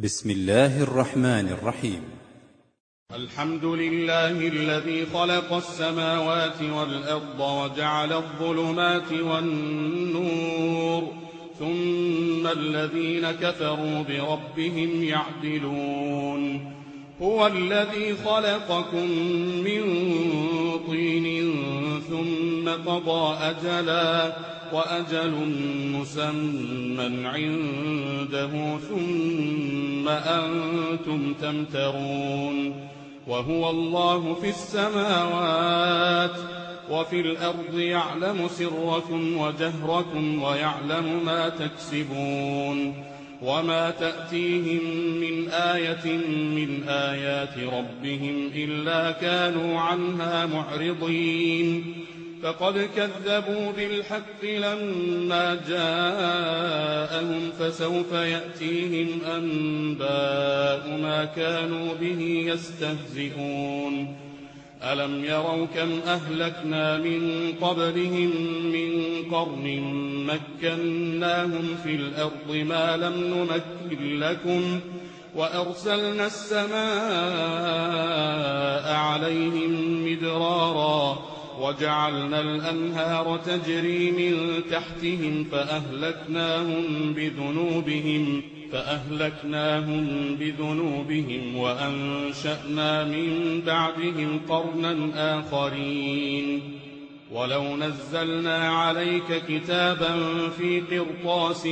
بسم الله الرحمن الرحيم. الحمد لله الذي خلق السماوات والأرض وجعل الظلمات والنور ثم الذين كفروا بربهم يعدلون. هو الذي خلقكم من طين ثم قضى أجلا وأجل مسمى عنده ثم أنتم تمترون. وهو الله في السماوات وفي الأرض يعلم سركم وجهركم ويعلم ما تكسبون. وما تأتيهم من آية من آيات ربهم إلا كانوا عنها معرضين. فقد كذبوا بالحق لما جاءهم فسوف يأتيهم أنباء ما كانوا به يستهزئون. ألم يروا كم أهلكنا من قبلهم من قرن مكناهم في الأرض ما لم نمكن لكم وأرسلنا السماء عليهم مدرارا وجعلنا الأنهار تجري من تحتهم فأهلكناهم بذنوبهم وأنشأنا من بعدهم قرنا آخرين. ولو نزلنا عليك كتابا في قرطاس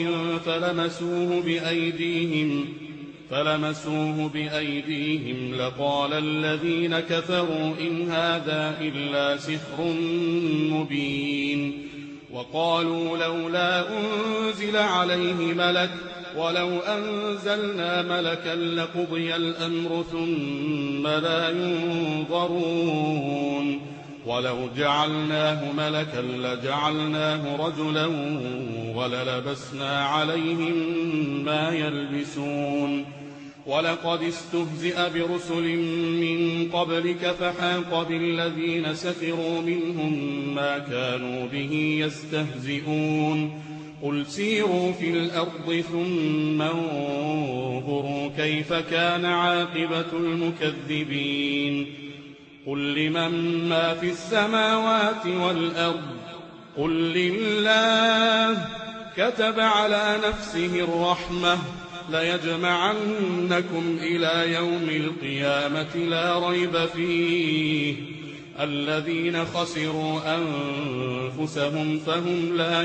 فلمسوه بأيديهم لقال الذين كفروا إن هذا إلا سحر مبين. وقالوا لولا أنزل عليه ملك ولو أنزلنا ملكا لقضي الأمر ثم لا ينظرون. ولو جعلناه ملكا لجعلناه رجلا وللبسنا عليهم ما يلبسون. ولقد استهزئ برسل من قبلك فحاق بالذين سخروا منهم ما كانوا به يستهزئون. قل سيروا في الأرض ثم انظروا كيف كان عاقبة المكذبين. قل لمن ما في السماوات والأرض قل لله كتب على نفسه الرحمة ليجمعنكم إلى يوم القيامة لا ريب فيه. الذين خسروا أنفسهم فهم لا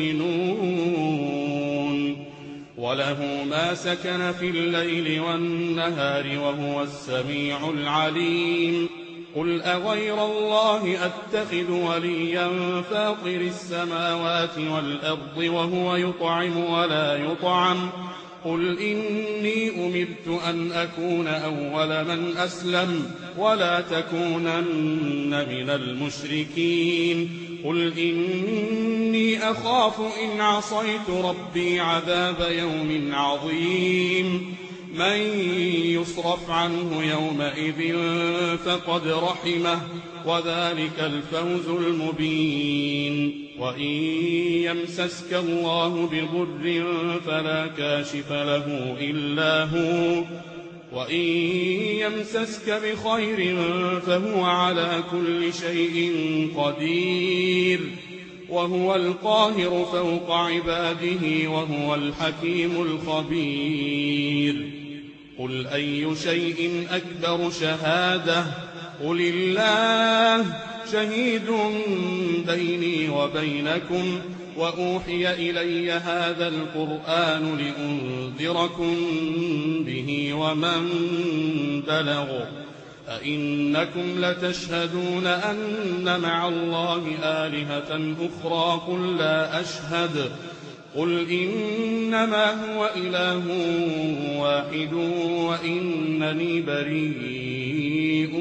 يؤمنون. وله ما سكن في الليل والنهار وهو السميع العليم. قل أغير الله أتخذ وليا فاطر السماوات والأرض وهو يطعم ولا يطعم. قل إني أمرت أن أكون أول من أسلم ولا تكونن من المشركين. قل إني أخاف إن عصيت ربي عذاب يوم عظيم. من يصرف عنه يومئذ فقد رحمه وذلك الفوز المبين. وإن يمسسك الله بضر فلا كاشف له إلا هو وإن يمسسك بخير فهو على كل شيء قدير. وهو القاهر فوق عباده وهو الحكيم الخبير. قل أي شيء أكبر شهادة قل الله شهيد بيني وبينكم وأوحي إلي هذا القرآن لأنذركم به ومن بلغ. أئنكم لتشهدون أن مع الله آلهة أخرى قل لا أشهد. قل إنما هو إله واحد وإنني بريء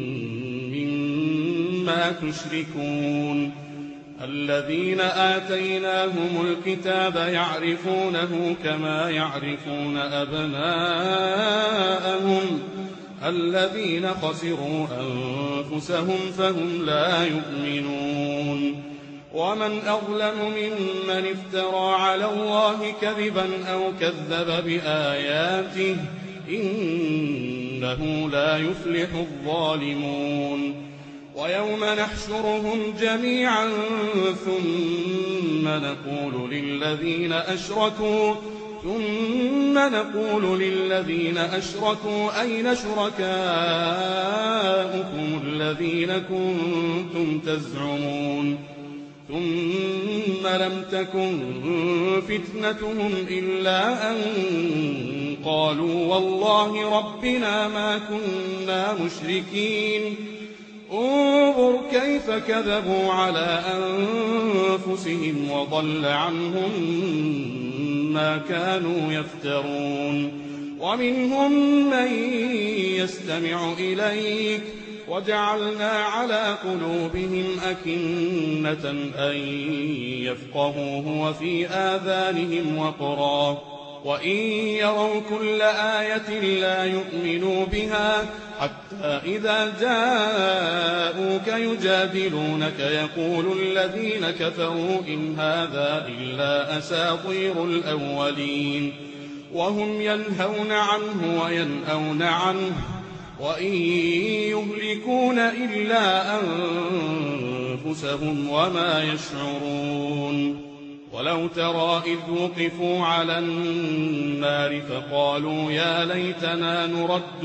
مما تشركون. الذين آتيناهم الكتاب يعرفونه كما يعرفون أبناءهم. الذين خسروا أنفسهم فهم لا يؤمنون. ومن أظلم ممن افترى على الله كذبا أو كذب بآياته إنه لا يفلح الظالمون ويوم نحشرهم جميعا ثم نقول للذين أشركوا أين شركاؤكم الذين كنتم تزعمون ثم لم تكن فتنتهم إلا أن قالوا والله ربنا ما كنا مشركين انظر كيف كذبوا على أنفسهم وضل عنهم ما كانوا يفترون ومنهم من يستمع إليك وجعلنا على قلوبهم أكنة أن يفقهوه وفي آذانهم وقرا وإن يروا كل آية لا يؤمنوا بها حتى إذا جاءوك يجادلونك يقول الذين كفروا إن هذا إلا أساطير الأولين وهم ينهون عنه وينأون عنه وإن يهلكون إلا أنفسهم وما يشعرون ولو ترى إذ وقفوا على النار فقالوا يا ليتنا نرد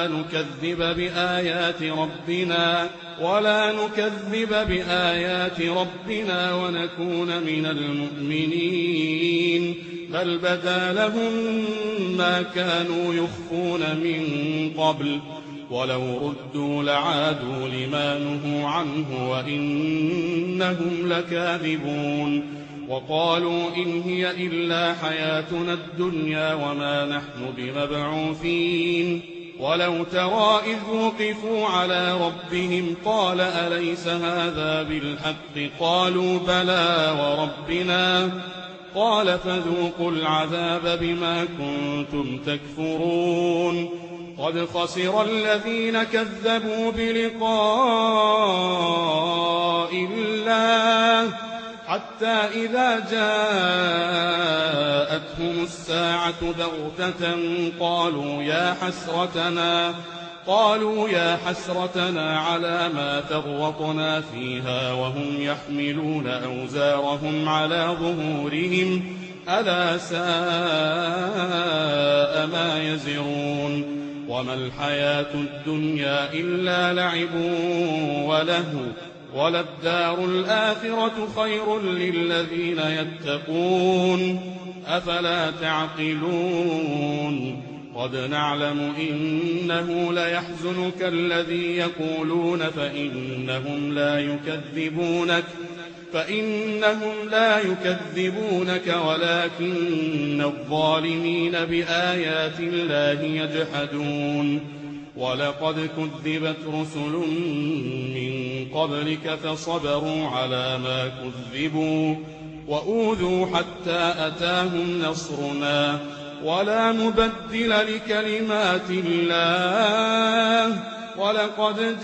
ولا نكذب بآيات ربنا ونكون من المؤمنين بل بدا لهم ما كانوا يخفون من قبل ولو ردوا لعادوا لما نهوا عنه وإنهم لكاذبون وقالوا إن هي إلا حياتنا الدنيا وما نحن بمبعوثين ولو ترى إذ وقفوا على ربهم قال أليس هذا بالحق قالوا بلى وربنا قال فذوقوا العذاب بما كنتم تكفرون قد خسر الذين كذبوا بلقاء الله حتى إذا جاءتهم الساعة بغتة قالوا يا حسرتنا على ما فرطنا فيها وهم يحملون أوزارهم على ظهورهم ألا ساء ما يزرون وما الحياة الدنيا إلا لعب ولهو وللدار الآخرة خير للذين يتقون أفلا تعقلون قد نعلم إنه ليحزنك الذي يقولون فإنهم لا يكذبونك ولكن الظالمين بآيات الله يجحدون ولقد كذبت رسل من قبلك فصبروا على ما كذبوا وأوذوا حتى أتاهم نصرنا ولا مبدل لكلمات الله ولقد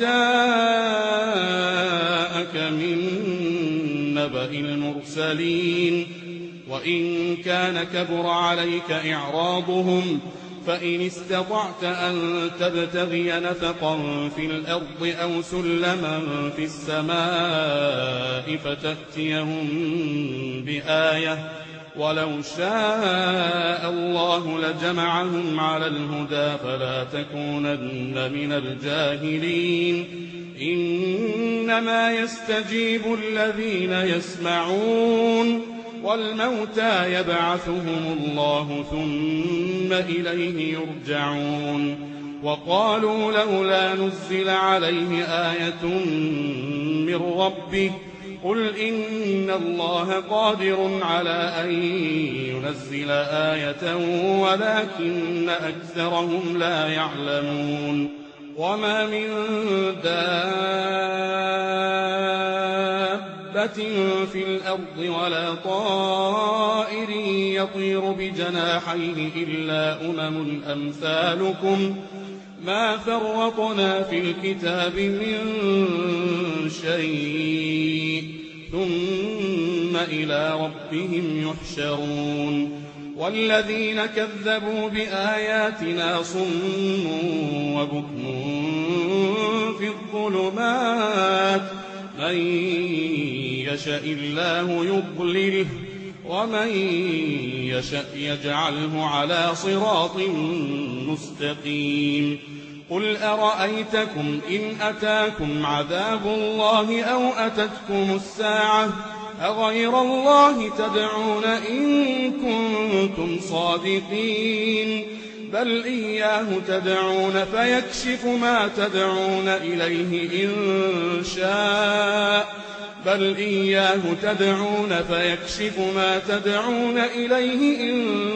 جاءك من نبأ المرسلين وإن كان كبر عليك إعراضهم فإن استطعت أن تبتغي نفقا في الأرض أو سلما في السماء فتأتيهم بآية ولو شاء الله لجمعهم على الهدى فلا تكونن من الجاهلين إنما يستجيب الذين يسمعون والموتى يبعثهم الله ثم إليه يرجعون وقالوا لولا نزل عليه آية من ربه قل إن الله قادر على أن ينزل آية ولكن أكثرهم لا يعلمون وما من دابة في الأرض ولا طائر يطير بجناحيه إلا أمثالكم ما فرطنا في الكتاب من شيء ثم إلى ربهم يحشرون والذين كذبوا بآياتنا صم وبكم في الظلمات من يشاء الله يضلله ومن يشاء يجعله على صراط مستقيم قل أرأيتكم إن أتاكم عذاب الله أو أتتكم الساعة أغير الله تدعون إن كنتم صادقين بل إياه تدعون فيكشف ما تدعون إليه إن شاء بل إياه تدعون فيكشف ما تدعون إليه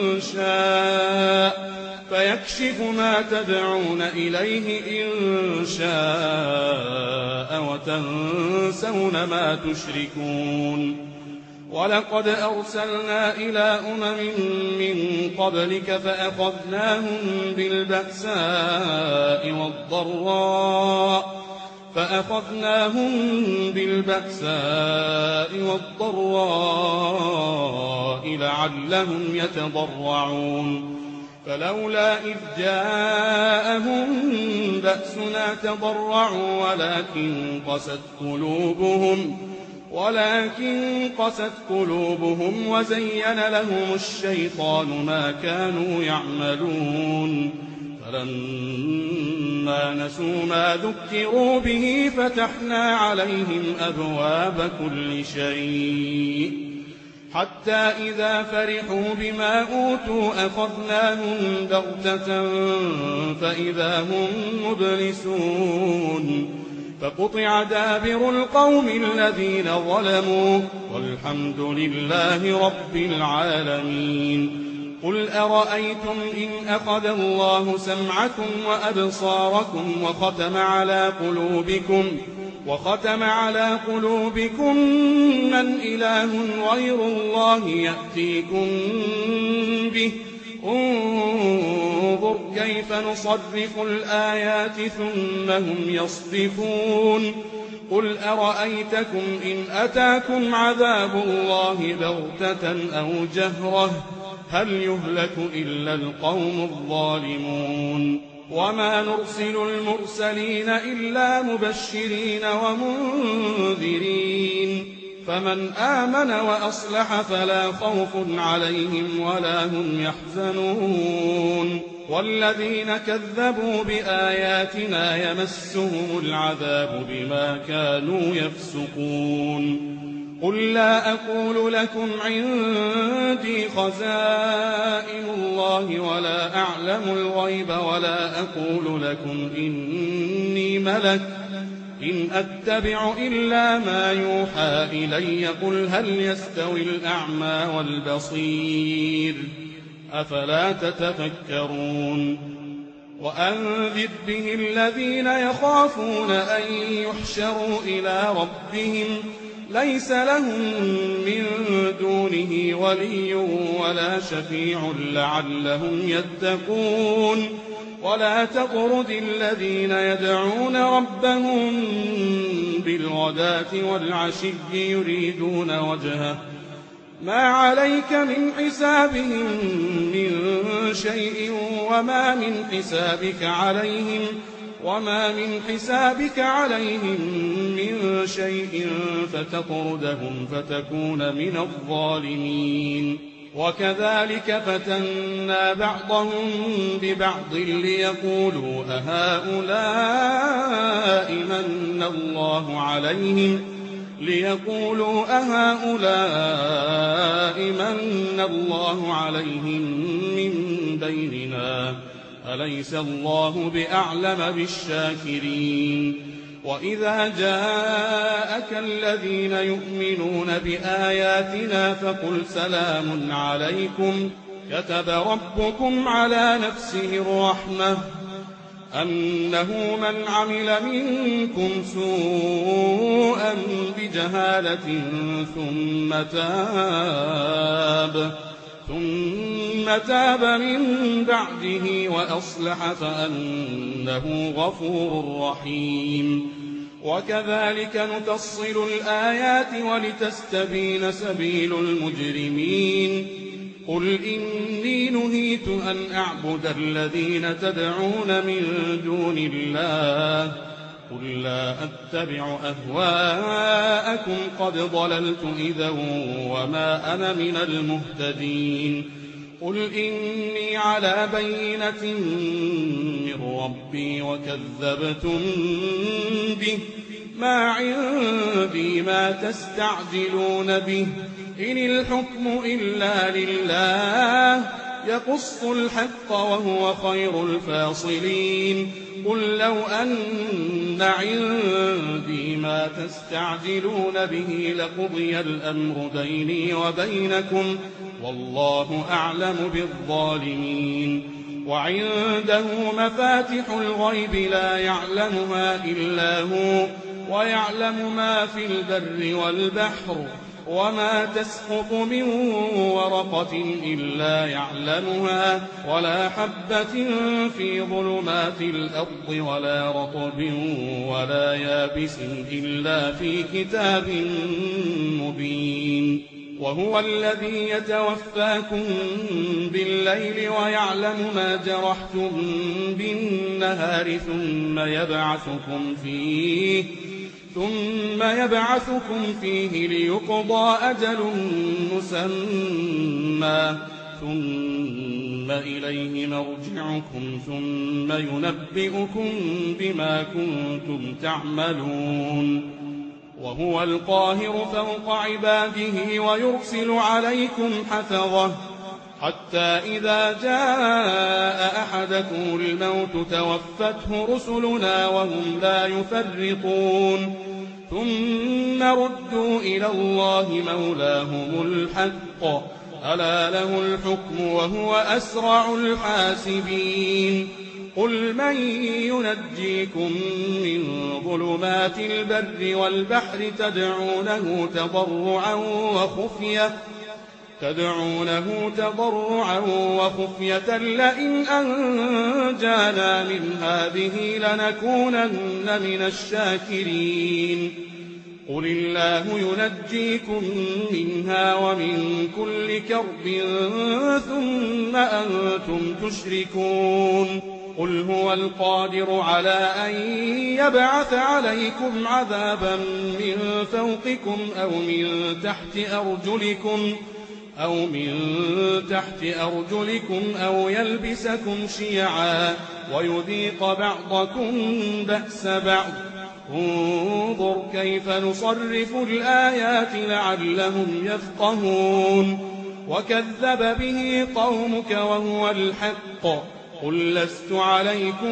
إن شاء وتنسون ما تشركون ولقد أرسلنا إلى من قبلك فأخذناهم بالبأساء والضراء لعلهم يتضرعون فلولا إذ جاءهم بأسنا تضرعوا ولكن قست قلوبهم وزين لهم الشيطان ما كانوا يعملون فلما نسوا ما ذكروا به فتحنا عليهم أبواب كل شيء حتى إذا فرحوا بما أوتوا أخذناهم بغتة فإذا هم مبلسون فقطع دابر القوم الذين ظلموا والحمد لله رب العالمين قل أرأيتم إن أخذ الله سمعكم وأبصاركم وختم على قلوبكم من إله غير الله يأتيكم به انظر كيف نصرف الآيات ثم هم يصدفون قل أرأيتكم إن أتاكم عذاب الله بغتة أو جهرة هل يهلك إلا القوم الظالمون وما نرسل المرسلين إلا مبشرين ومنذرين فمن آمن وأصلح فلا خوف عليهم ولا هم يحزنون والذين كذبوا بآياتنا يمسهم العذاب بما كانوا يفسقون قل لا أقول لكم عندي خزائن الله ولا أعلم الغيب ولا أقول لكم إني ملك إن أتبع إلا ما يوحى إلي قل هل يستوي الأعمى والبصير أفلا تتفكرون وأنذر به الذين يخافون أن يحشروا إلى ربهم ليس لهم من دونه ولي ولا شفيع لعلهم يتقون ولا تطرد الذين يدعون ربهم بالغداة والعشي يريدون وجهه ما عليك من حسابهم من شيء وما من حسابك عليهم من شيء فتطردهم فتكون من الظالمين وكذلك فتنا بعضهم ببعض ليقولوا أهؤلاء من الله عليهم من بيننا أليس الله بأعلم بالشاكرين وإذا جاءك الذين يؤمنون بآياتنا فقل سلام عليكم كتب ربكم على نفسه الرحمة أنه من عمل منكم سوءا بجهالة ثم تاب من بعده وأصلح فأنه غفور رحيم وكذلك نفصل الآيات ولتستبين سبيل المجرمين قل إني نهيت أن أعبد الذين تدعون من دون الله قل لا أتبع أهواءكم قد ضللت إذا وما أنا من المهتدين قل إني على بينة من ربي وكذبتم به ما عندي ما تستعجلون به إن الحكم إلا لله يقص الحق وهو خير الفاصلين قل لو أن عندي ما تستعجلون به لقضي الأمر بيني وبينكم والله أعلم بالظالمين وعنده مفاتح الغيب لا يعلمها إلا هو ويعلم ما في البر والبحر وما تسقط من ورقة إلا يعلمها ولا حبة في ظلمات الأرض ولا رطب ولا يابس إلا في كتاب مبين وهو الذي يتوفاكم بالليل ويعلم ما جرحتم بالنهار ثم يبعثكم فيه ليقضى أجل مسمى ثم إليه مرجعكم ثم ينبئكم بما كنتم تعملون وهو القاهر فوق عباده ويرسل عليكم حفظه حتى إذا جاء أحدكم الموت توفته رسلنا وهم لا يفرطون ثم ردوا إلى الله مولاهم الحق ألا له الحكم وهو أسرع الحاسبين قل من ينجيكم من ظلمات البر والبحر تدعونه تضرعا وخفية لئن أنجانا من هذه لنكونن من الشاكرين قل الله ينجيكم منها ومن كل كرب ثم أنتم تشركون قل هو القادر على أن يبعث عليكم عذابا من فوقكم أو من تحت أرجلكم أو يلبسكم شيعا ويذيق بعضكم بأس بعض انظر كيف نصرف الآيات لعلهم يفقهون وكذب به قومك وهو الحق قل لست عليكم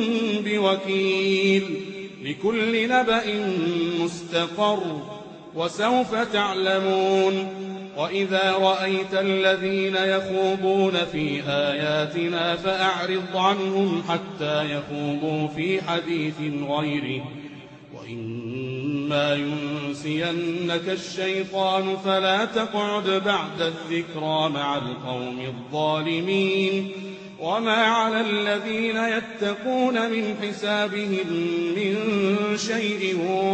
بوكيل لكل نبأ مستقر وسوف تعلمون وإذا رأيت الذين يخوضون في آياتنا فأعرض عنهم حتى يخوضوا في حديث غيره وإما ينسينك الشيطان فلا تقعد بعد الذكرى مع القوم الظالمين وما على الذين يتقون من حسابهم من شيء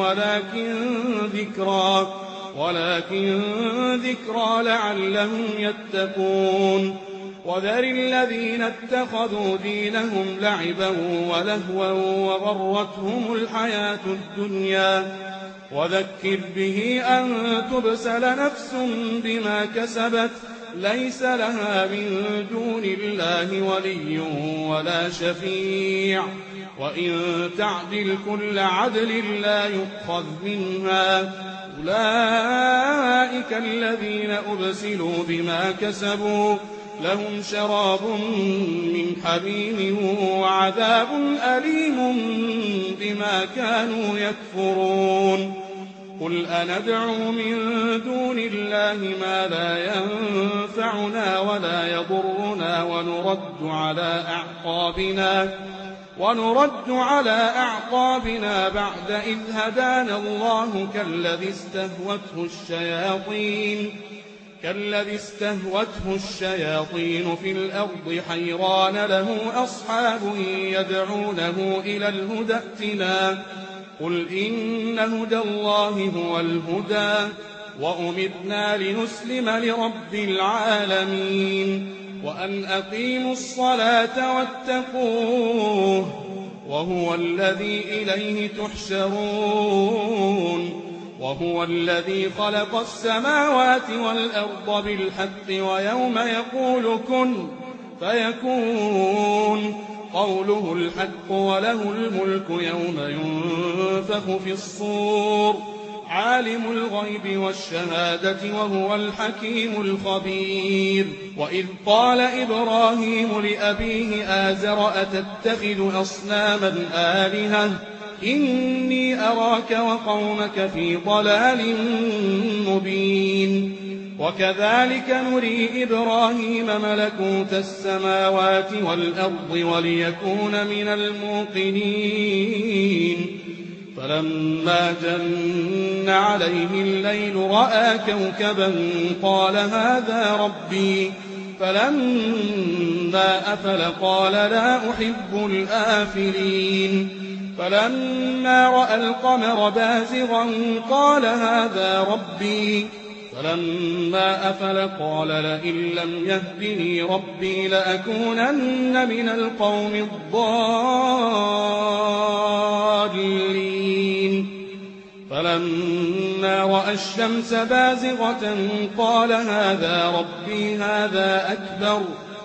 ولكن ذكرى لعلهم يتقون وذر الذين اتخذوا دينهم لعبا ولهوا وغرتهم الحياة الدنيا وذكر به أن تبسل نفس بما كسبت ليس لها من دون الله ولي ولا شفيع وإن تعدل كل عدل لا يؤخذ منها أولئك الذين أبسلوا بما كسبوا لهم شراب من حميم وعذاب أليم بما كانوا يكفرون قل أندعو من دون الله ما لا ينفعنا ولا يضرنا ونرد على أعقابنا بعد إذ هدانا الله كالذي استهوته الشياطين في الأرض حيران له أصحاب يدعونه إلى الهدى ائتنا قل إن هدى الله هو الهدى وأمرنا لنسلم لرب العالمين وأن أقيموا الصلاة واتقوه وهو الذي إليه تحشرون وهو الذي خلق السماوات والأرض بالحق ويوم يقول كن فيكون قوله الحق وله الملك يوم ينفخ في الصور عالم الغيب والشهادة وهو الحكيم الخبير وإذ قال إبراهيم لأبيه آزر أتتخذ أصناما آلهة إني أراك وقومك في ضلال مبين وكذلك نري إبراهيم ملكوت السماوات والأرض وليكون من الموقنين فلما جن عليه الليل رأى كوكبا قال هذا ربي فلما أفل قال لا أحب الآفلين فلما رأى القمر بازغا قال هذا ربي فلما أفل قال لئن لم يهدني ربي لأكونن من القوم الضالين فلما رأى الشمس بازغة قال هذا ربي هذا أكبر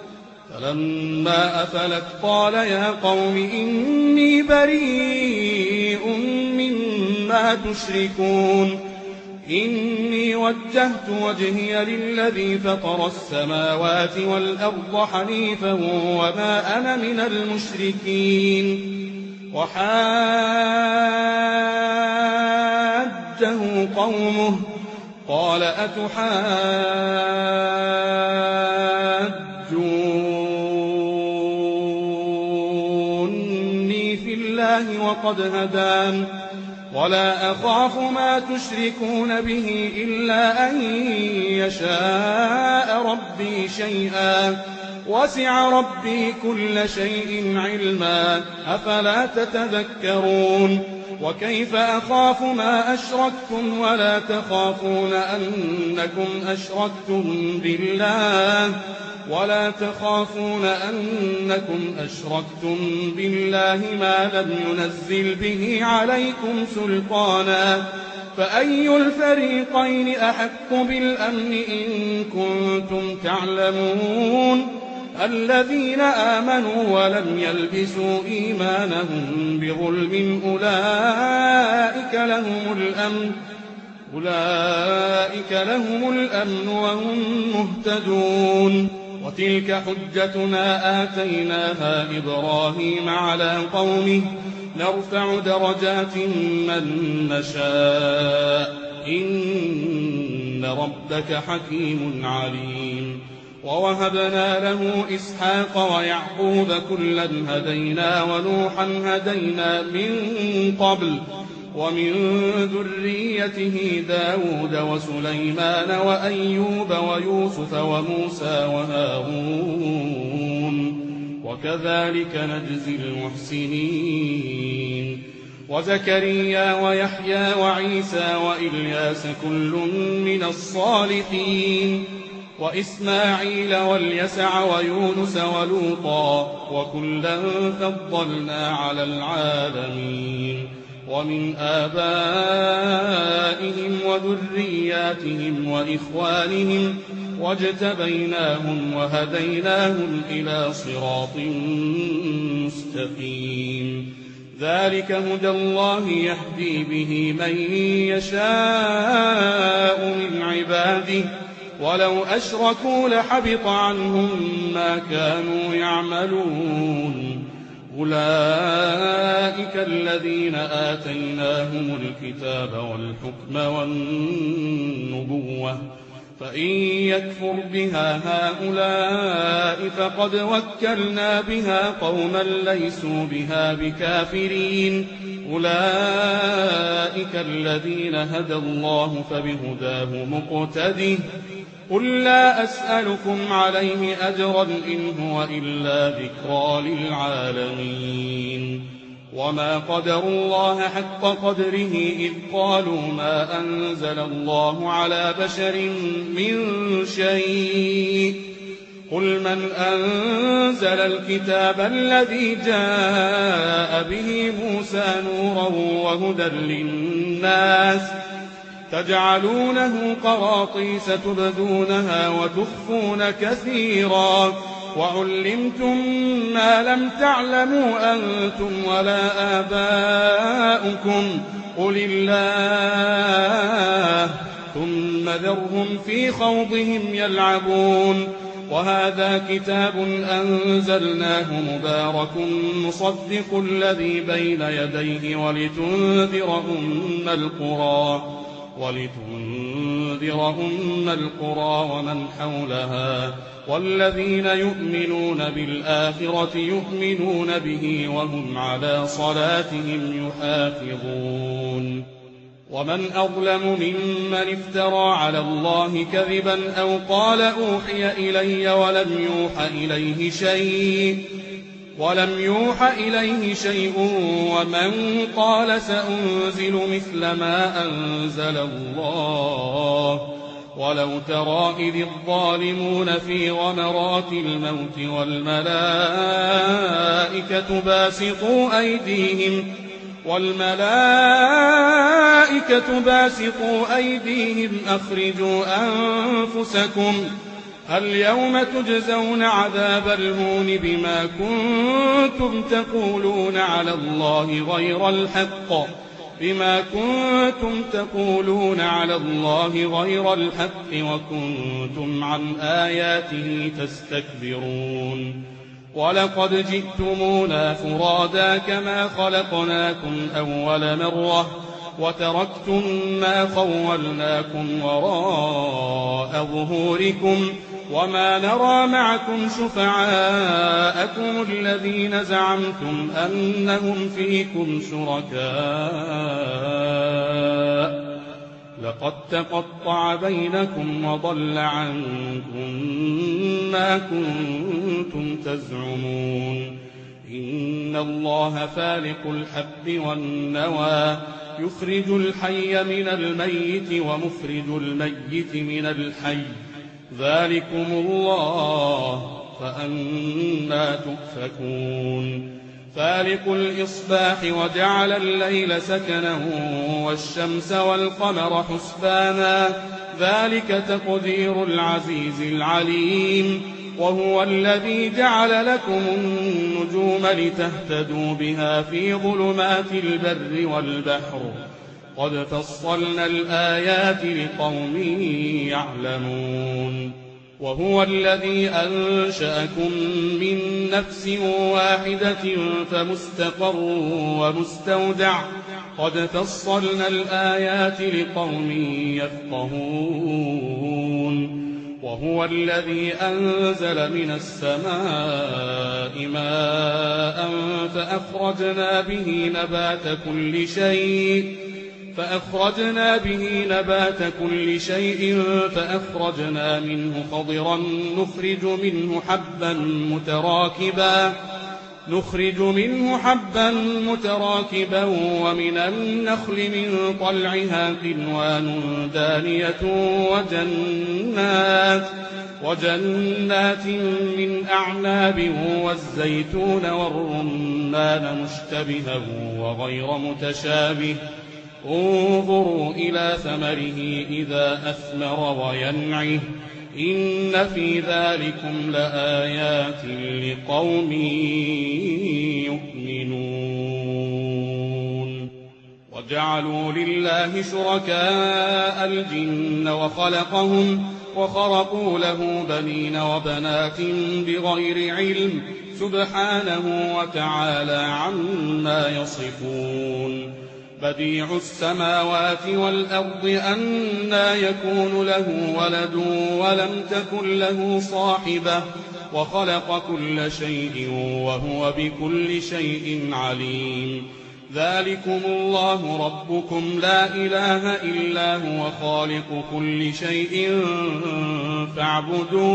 فلما أفلت قال يا قوم إني بريء مما تشركون إني وجهت وجهي للذي فطر السماوات والأرض حنيفا وما أنا من المشركين وحاجه قومه قال أتحاجوني في الله وقد هدان ولا أخاف ما تشركون به إلا أن يشاء ربي شيئا وسع ربي كل شيء علما أفلا تتذكرون وكيف أخاف ما أشركتم ولا تخافون أنكم أشركتم بالله ما لم ينزل به عليكم سلطانا فأي الفريقين أحق بالأمن إن كنتم تعلمون الذين آمنوا ولم يلبسوا إيمانهم بظلم أولئك لهم الأمن وهم مهتدون وتلك حجتنا آتيناها إبراهيم على قومه نرفع درجات من نشاء إن ربك حكيم عليم ووهبنا له إسحاق ويعقوب كلا هدينا ونوحا هدينا من قبل ومن ذريته داود وسليمان وأيوب ويوسف وموسى وهارون وكذلك نجزي المحسنين وزكريا ويحيى وعيسى وإلياس كل من الصالحين وإسماعيل واليسع ويونس ولوطا وكلا فضلنا على العالمين ومن آبائهم وذرياتهم وإخوانهم واجتبيناهم وهديناهم إلى صراط مستقيم ذلك هدى الله يهدي به من يشاء من عباده ولو أشركوا لحبط عنهم ما كانوا يعملون أولئك الذين آتيناهم الكتاب والحكم والنبوة فإن يكفر بها هؤلاء فقد وكلنا بها قوما ليسوا بها بكافرين أولئك الذين هدى الله فبهداه مقتده قل لا أسألكم عليه أجرا إن هو إلا ذكرى للعالمين وما قدروا الله حق قدره إذ قالوا ما أنزل الله على بشر من شيء قل من أنزل الكتاب الذي جاء به موسى نورا وهدى للناس تجعلونه قراطيس تبدونها وتخفون كثيرا وعلمتم ما لم تعلموا أنتم ولا آباؤكم قل الله ثم ذرهم في خوضهم يلعبون وهذا كتاب أنزلناه مبارك مصدق الذي بين يديه ولتنذر أم القرى ومن حولها والذين يؤمنون بالآخرة يؤمنون به وهم على صلاتهم يحافظون ومن أظلم ممن افترى على الله كذبا أو قال أوحي إلي ولم يوح إليه شيء ومن قال سأنزل مثل ما أنزل الله ولو ترى إذ الظالمون في غمرات الموت والملائكة باسطوا أيديهم أخرجوا أنفسكم اليوم تجزون عذاب الهون بما كنتم تقولون على الله غير الحق وكنتم عن آياته تستكبرون ولقد جئتمونا فرادا كما خلقناكم أول مرة وتركتم ما خولناكم وراء ظهوركم وما نرى معكم شفعاءكم الذين زعمتم أنهم فيكم شركاء لقد تقطع بينكم وضل عنكم ما كنتم تزعمون إن الله فالق الحب والنوى يخرج الحي من الميت ومخرج الميت من الحي ذلكم الله فأنى تؤفكون فالق الإصباح وجعل الليل سكنا والشمس والقمر حسبانا ذلك تقدير العزيز العليم وهو الذي جعل لكم النجوم لتهتدوا بها في ظلمات البر والبحر قد فصلنا الآيات لقوم يعلمون وهو الذي أنشأكم من نفس واحدة فمستقر ومستودع قد فصلنا الآيات لقوم يفقهون وهو الذي أنزل من السماء ماء فأخرجنا به نبات كل شيء فأخرجنا منه خضرا نخرج منه حبا متراكبا ومن النخل من طلعها قنوان دانية وجنات من أعناب والزيتون والرمان مشتبها وغير متشابه انظروا إلى ثمره إذا أثمر وينعه إن في ذلكم لآيات لقوم يؤمنون وجعلوا لله شركاء الجن وخرقوا له بنين وبنات بغير علم سبحانه وتعالى عما يصفون بديع السماوات والأرض أنى يكون له ولد ولم تكن له صاحبة وخلق كل شيء وهو بكل شيء عليم ذلكم الله ربكم لا إله إلا هو خالق كل شيء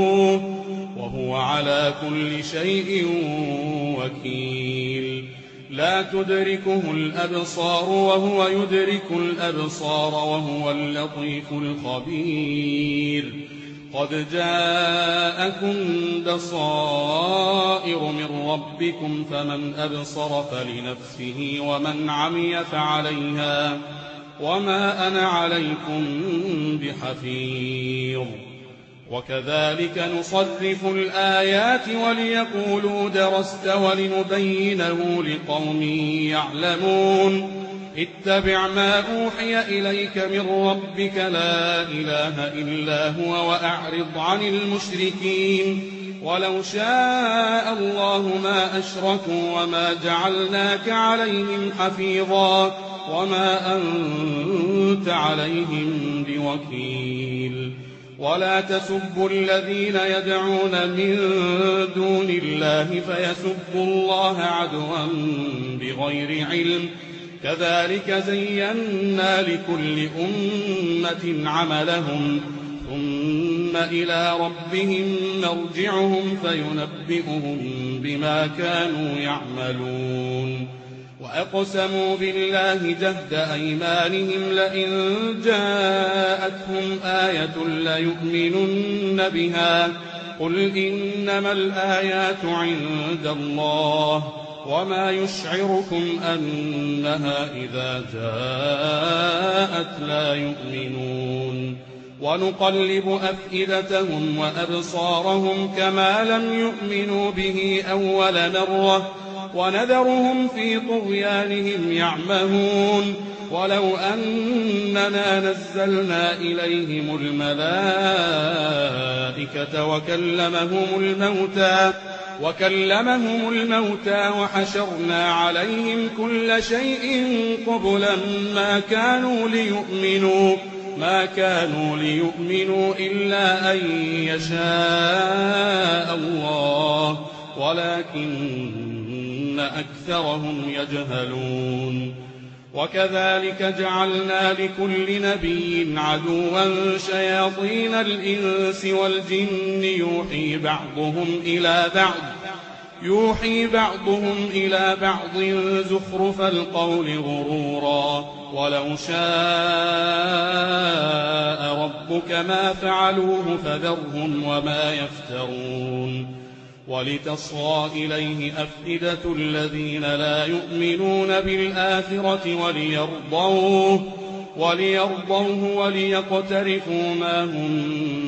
فاعبدوه وهو على كل شيء وكيل لا تدركه الأبصار وهو يدرك الأبصار وهو اللطيف الخبير قد جاءكم بصائر من ربكم فمن أبصر فلنفسه ومن عمي فعليها وما أنا عليكم بحفيظ وكذلك نصرف الآيات وليقولوا درست ولنبينه لقوم يعلمون اتبع ما أوحي إليك من ربك لا إله إلا هو وأعرض عن المشركين ولو شاء الله ما أشركوا وما جعلناك عليهم حفيظا وما أنت عليهم بوكيل ولا تسبوا الذين يدعون من دون الله فيسبوا الله عدوا بغير علم كذلك زينا لكل أمة عملهم ثم إلى ربهم مرجعهم فينبئهم بما كانوا يعملون وأقسموا بالله جهد أيمانهم لئن جاءتهم آية ليؤمنن بها قل إنما الآيات عند الله وما يشعركم أنها إذا جاءت لا يؤمنون ونقلب أفئدتهم وأبصارهم كما لم يؤمنوا به أول مرة ونذرهم في طغيانهم يعمهون ولو أننا نزلنا إليهم الملائكة وكلمهم الموتى وحشرنا عليهم كل شيء قبلا ما كانوا ليؤمنوا إلا أن يشاء الله ولكن أكثرهم يجهلون وكذلك جعلنا لكل نبي عدوا شياطين الإنس والجن يوحي بعضهم إلى بعض زخرف القول غرورا ولو شاء ربك ما فعلوه فذرهم وما يفترون ولتصغى إليه أفئدة الذين لا يؤمنون بالآخرة وليرضوه وليقترفوا ما هم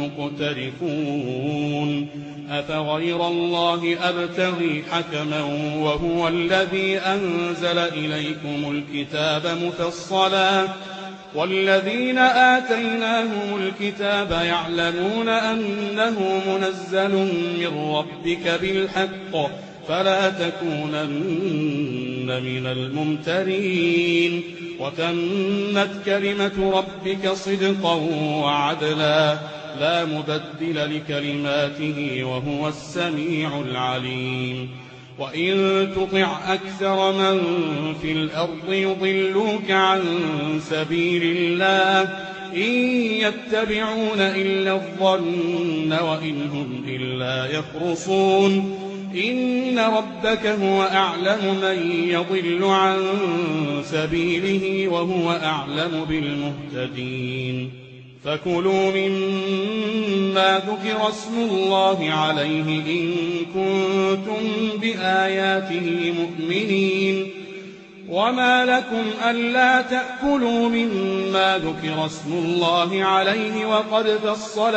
مقترفون أفغير الله أبتغي حكما وهو الذي أنزل إليكم الكتاب مفصلا والذين آتيناهم الكتاب يعلمون أنه منزل من ربك بالحق فلا تكونن من الممترين وتمت كلمة ربك صدقا وعدلا لا مبدل لكلماته وهو السميع العليم وإن تطع أكثر من في الأرض يضلوك عن سبيل الله إن يتبعون إلا الظن وإن هم إلا يخرصون إن ربك هو أعلم من يضل عن سبيله وهو أعلم بالمهتدين فكلوا مما ذكر اسم الله عليه إن كنتم بآياته مؤمنين وما لكم ألا تأكلوا مما ذكر اسم الله عليه وقد فصل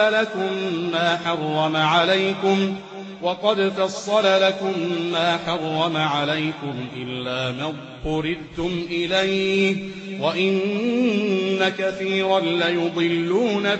لكم ما حرم عليكم إلا ما اضطررتم إليه وإن كثيرا ليضلون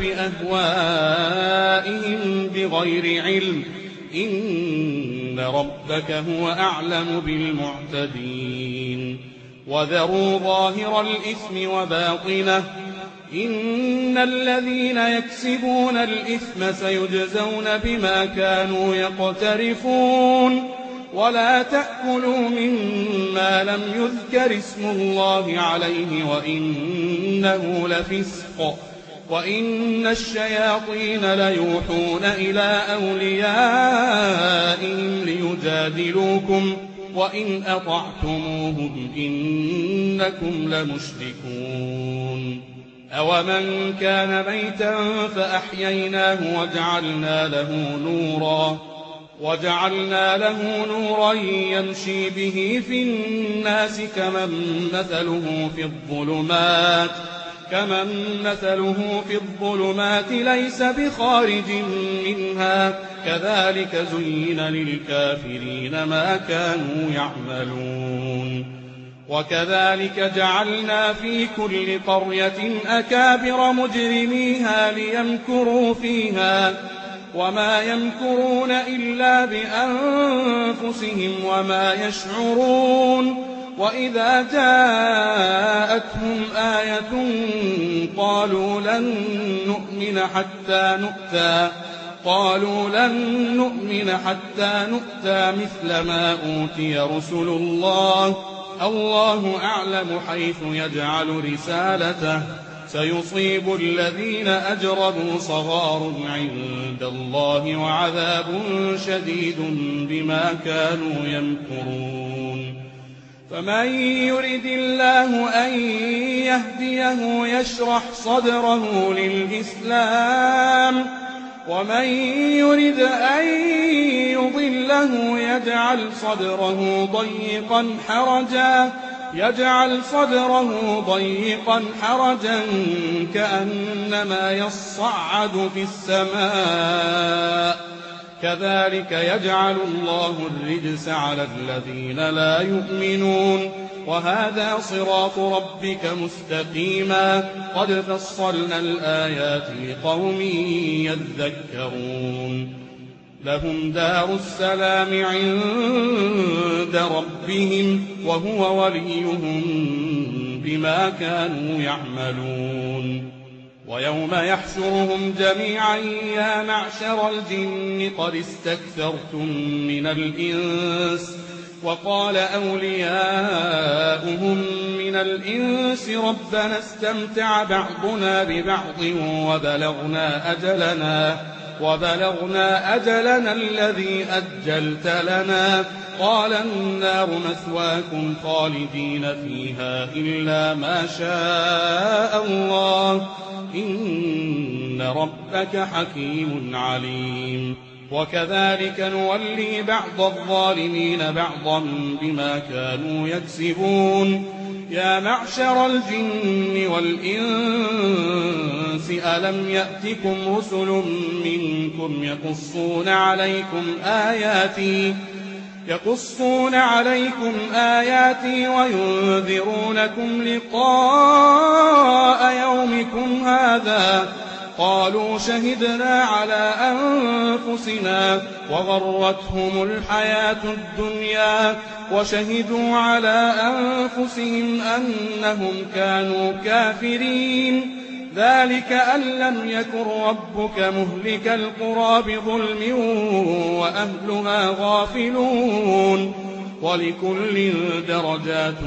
بأهوائهم بغير علم إن ربك هو أعلم بالمعتدين وذروا ظاهر الإثم وباطنه إن الذين يكسبون الإثم سيجزون بما كانوا يقترفون ولا تأكلوا مما لم يذكر اسم الله عليه وإنه لفسق وإن الشياطين ليوحون إلى أوليائهم وإن أطعتموهم إنكم لمشركون أومن كان ميتا فأحييناه وجعلنا له نورا يمشي به في الناس كمن مثله في الظلمات ليس بخارج منها كذلك زين للكافرين ما كانوا يعملون وكذلك جعلنا في كل قرية أكابر مجرميها ليمكروا فيها وما يمكرون إلا بأنفسهم وما يشعرون وإذا جاءتهم آية قالوا لن نؤمن حتى نؤتى مثل ما أوتي رسل الله أعلم حيث يجعل رسالته سيصيب الذين أجرموا صغار عند الله وعذاب شديد بما كانوا يمكرون فمن يرد الله أن يهديه يشرح صدره للإسلام ومن يرد أن يضله يجعل صدره ضيقا حرجا كأنما يصعد في السماء كذلك يجعل الله الرجس على الذين لا يؤمنون وهذا صراط ربك مستقيما قد فصلنا الآيات لقوم يذكرون لهم دار السلام عند ربهم وهو وليهم بما كانوا يعملون ويوم يحشرهم جميعا يا معشر الجن قد استكثرتم من الإنس وقال أولياؤهم من الإنس ربنا استمتع بعضنا ببعض وبلغنا أجلنا الذي أجلت لنا قال النار مثواكم خالدين فيها إلا ما شاء الله إن ربك حكيم عليم وكذلك نولي بعض الظالمين بعضا بما كانوا يكسبون يا معشر الجن والإنس ألم يأتكم رسل منكم يقصون عليكم آياتي وينذرونكم لقاء يومكم هذا قالوا شهدنا على أنفسنا وغرتهم الحياة الدنيا وشهدوا على أنفسهم أنهم كانوا كافرين ذلك أن لم يكن ربك مهلك القرى بظلم وأهلها غافلون ولكل درجات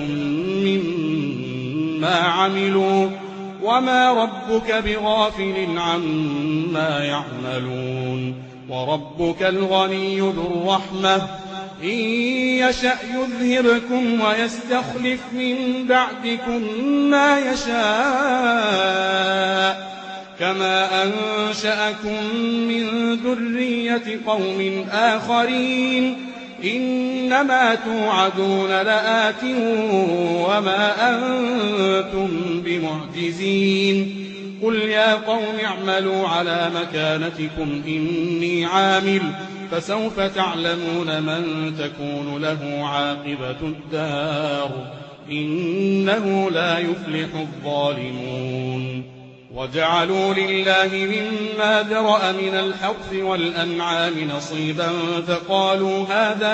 مما عملوا وما ربك بغافل عما يعملون وربك الغني ذو الرحمة إن يشأ يذهبكم ويستخلف من بعدكم ما يشاء كما أنشأكم من ذرية قوم آخرين إنما توعدون لآت وما أنتم بمعجزين قل يا قوم اعملوا على مكانتكم إني عامل فسوف تعلمون من تكون له عاقبة الدار إنه لا يفلح الظالمون وجعلوا لله مما ذرأ من الحرث والأنعام نصيبا فقالوا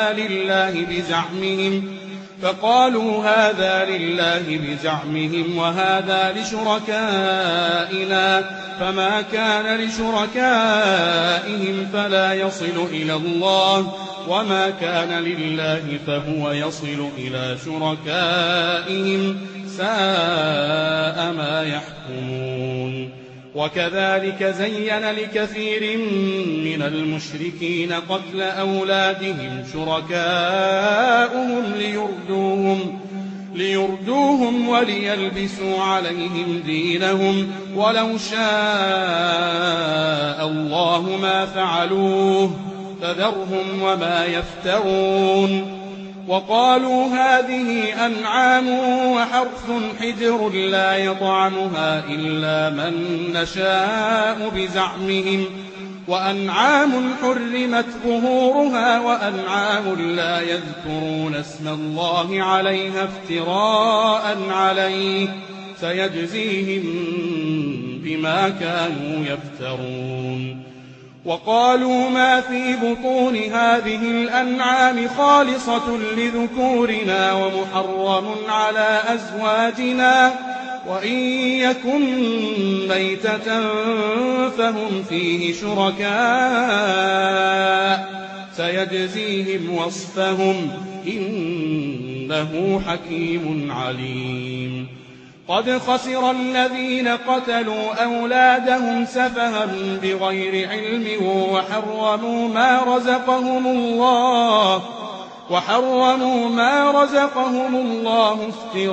هذا لله بزعمهم وهذا لشركائنا فما كان لشركائهم فلا يصل إلى الله وما كان لله فهو يصل إلى شركائهم ساء ما يحكمون وكذلك زين لكثير من المشركين قتل أولادهم شركاؤهم ليردوهم وليلبسوا عليهم دينهم ولو شاء الله ما فعلوه فذرهم وما يفترون. وقالوا هذه أنعام وحرث حجر لا يطعمها إلا من نشاء بزعمهم وأنعام حرمت ظهورها وأنعام لا يذكرون اسم الله عليها افتراء عليه سيجزيهم بما كانوا يفترون. وقالوا ما في بطون هذه الأنعام خالصة لذكورنا ومحرم على أزواجنا وإن يكن ميتة فهم فيه شركاء سيجزيهم وصفهم إنه حكيم عليم. قد خسر الذين قتلوا أولادهم سفها بغير علم وحرموا ما رزقهم الله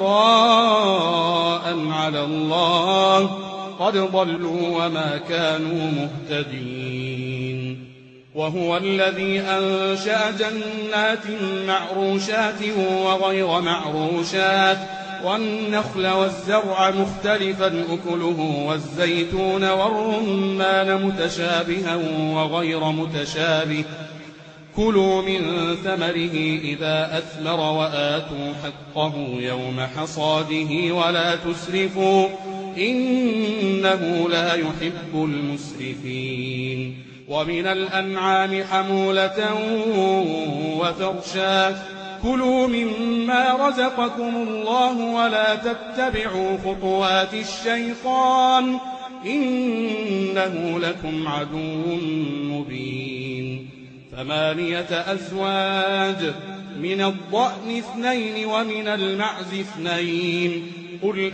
افتراء على الله قد ضلوا وما كانوا مهتدين. وهو الذي أنشأ جنات معروشات وغير معروشات والنخل والزرع مختلفا أكله والزيتون والرمان متشابها وغير متشابه كلوا من ثمره إذا أثمر وآتوا حقه يوم حصاده ولا تسرفوا إنه لا يحب المسرفين. ومن الأنعام حمولة وفرشا كلوا مما رزقكم الله ولا تتبعوا خطوات الشيطان إنه لكم عدو مبين. 8 أزواج من الضأن 2 ومن المعز 2 قل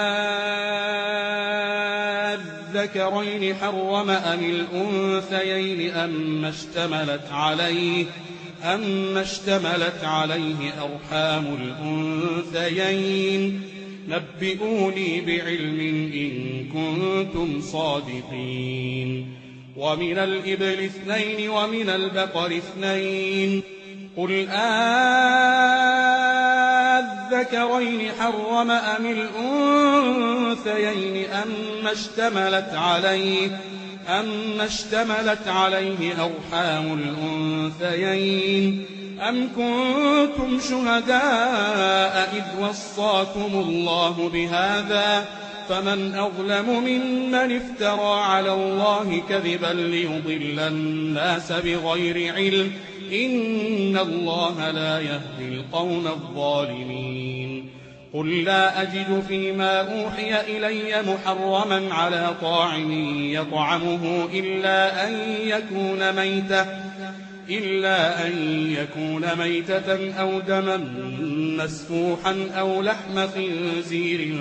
الذكرين حرم أم الأنثيين أما اشتملت عليه أرحام الأنثيين نبئوني بعلم إن كنتم صادقين. ومن الإبل 2 ومن البقر 2 قل الذكرين حرم أم الأنثيين أما اشتملت عليه أرحام الأنثيين أم كنتم شهداء إذ وصاكم الله بهذا فمن أظلم ممن افترى على الله كذبا ليضل الناس بغير علم إن الله لا يهدي القوم الظالمين. قل لا أجد فيما أوحي إلي محرما على طاعم يطعمه إلا أن يكون ميتة أو دما مسفوحا أو لحم خنزير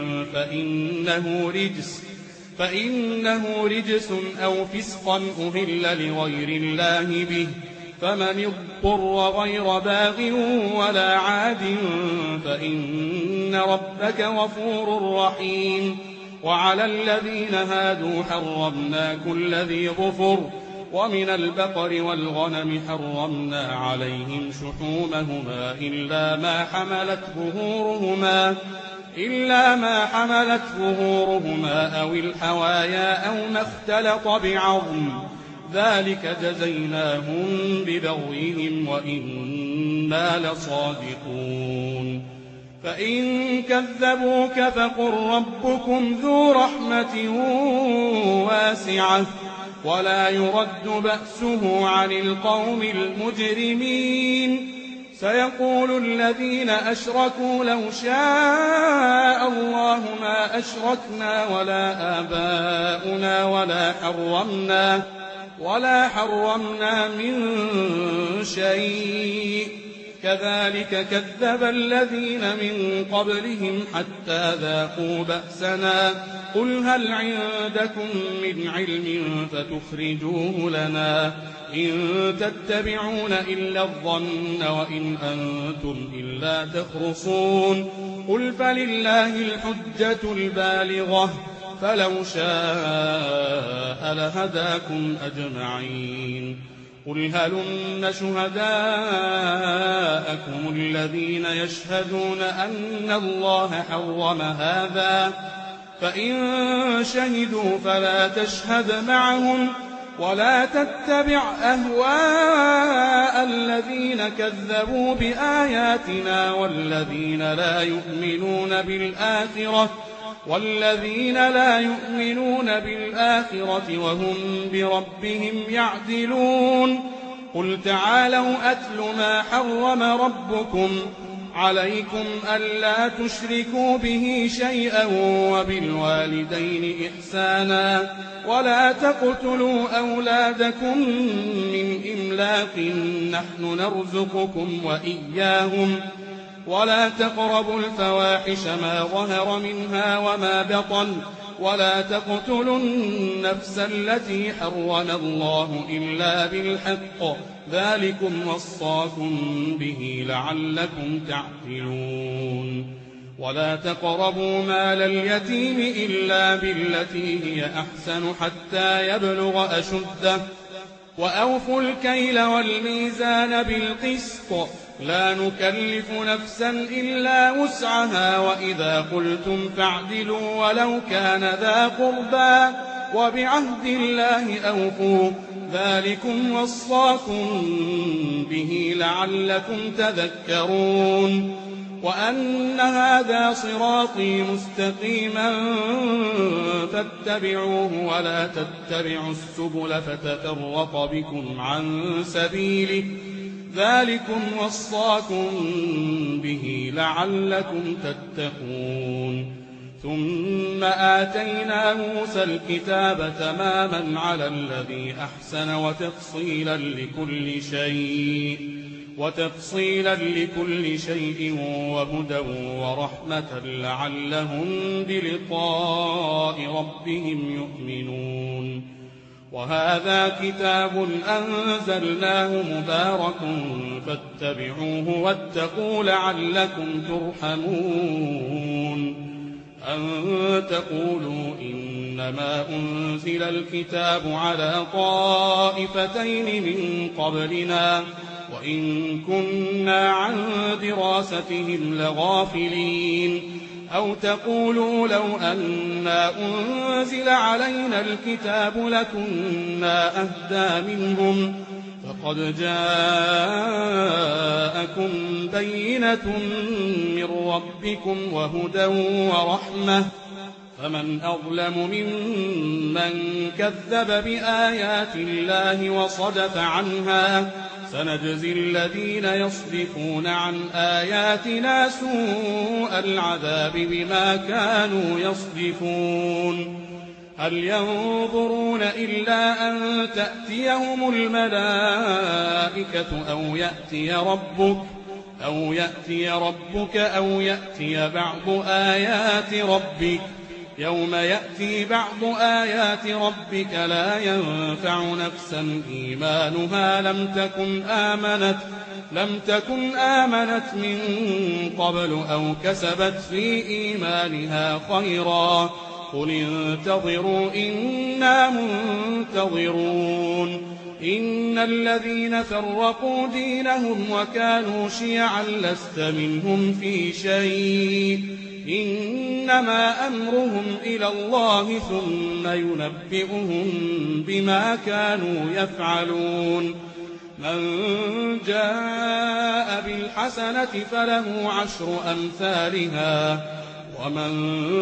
فإنه رجس أو فسقا أهل لغير الله به فمن اضطر غير باغ ولا عاد فإن ربك غفور رحيم. وعلى الذين هادوا حرمنا كل ذي ظفر ومن البقر والغنم حرمنا عليهم شحومهما إلا ما حملت ظهورهما أو الحوايا أو ما اختلط بعظم ذلك جزيناهم ببغيهم وإنا لصادقون. فإن كذبوك فقل ربكم ذو رحمة واسعة ولا يرد بأسه عن القوم المجرمين. سيقول الذين أشركوا لو شاء الله ما أشركنا ولا آباؤنا ولا حرمنا من شيء كذلك كذب الذين من قبلهم حتى ذاقوا بأسنا قل هل عندكم من علم فتخرجوه لنا إن تتبعون إلا الظن وإن أنتم إلا تخرصون قل فلله الحجة البالغة فلو شاء لهداكم أجمعين قل هلم شهداءكم الذين يشهدون أن الله حرم هذا فإن شهدوا فلا تشهد معهم ولا تتبع أهواء الذين كذبوا بآياتنا والذين لا يؤمنون بالآخرة وهم بربهم يعدلون قل تعالوا أتل ما حرم ربكم عليكم ألا تشركوا به شيئا وبالوالدين إحسانا ولا تقتلوا أولادكم من إملاق نحن نرزقكم وإياهم ولا تقربوا الفواحش ما ظهر منها وما بطن ولا تقتلوا النفس التي حرم الله إلا بالحق ذلكم وصاكم به لعلكم تعقلون ولا تقربوا مال اليتيم إلا بالتي هي أحسن حتى يبلغ أشده وأوفوا الكيل والميزان بالقسط لا نكلف نفسا إلا وسعها وإذا قلتم فاعدلوا ولو كان ذا قربى وبعهد الله أوفوا ذلكم وصاكم به لعلكم تذكرون وأن هذا صراطي مستقيما فاتبعوه ولا تتبعوا السبل فتفرق بكم عن سبيله ذلكم وصاكم به لعلكم تتقون ثم آتينا موسى الكتاب تماما على الذي أحسن وتفصيلا لكل شيء وهدى ورحمة لعلهم بلقاء ربهم يؤمنون وهذا كتاب أنزلناه مبارك فاتبعوه واتقوا لعلكم ترحمون أن تقولوا إنما أنزل الكتاب على طائفتين من قبلنا وإن كنا عن دراستهم لغافلين أو تقولوا لو أنا أنزل علينا الكتاب لكنا أهدى منهم فقد جاءكم بينة من ربكم وهدى ورحمة فمن أظلم ممن كذب بآيات الله وصدف عنها سنجزي الذين يصدفون عن آياتنا سوء العذاب بما كانوا يصدفون هل ينظرون إلا أن تأتيهم الملائكة أو يأتي ربك أو يأتي بعض آيات ربك يوم يأتي بعض آيات ربك لا ينفع نفسا إيمانها لم تكن آمنت من قبل أو كسبت في إيمانها خيرا قل انتظروا إنا منتظرون إن الذين فرقوا دينهم وكانوا شيعا لست منهم في شيء إنما أمرهم إلى الله ثم ينبئهم بما كانوا يفعلون من جاء بالحسنة فله 10 أمثالها ومن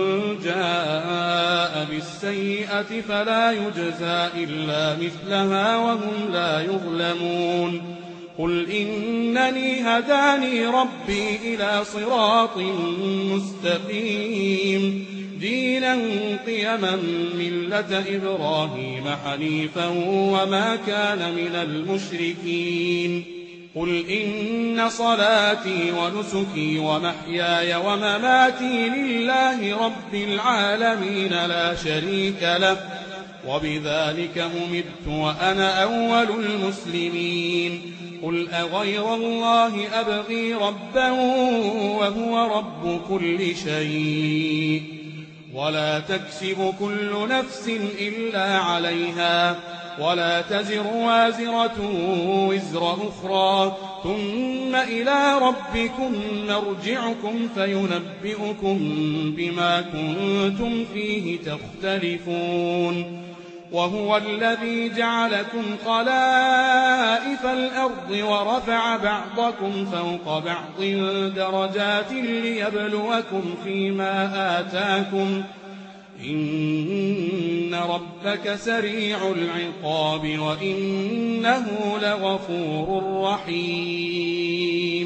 جاء بالسيئة فلا يجزى إلا مثلها وهم لا يظلمون قل إنني هداني ربي إلى صراط مستقيم دينا قيما ملة إبراهيم حنيفا وما كان من المشركين قل إن صلاتي ونسكي ومحياي ومماتي لله رب العالمين لا شريك له وبذلك أمرت وأنا أول المسلمين قل أغير الله أبغي ربا وهو رب كل شيء ولا تكسب كل نفس إلا عليها ولا تزر وازرة وزر أخرى ثم إلى ربكم مرجعكم فينبئكم بما كنتم فيه تختلفون وهو الذي جعلكم خلائف الأرض ورفع بعضكم فوق بعض درجات ليبلوكم فيما آتاكم إن ربك سريع العقاب وإنه لغفور رحيم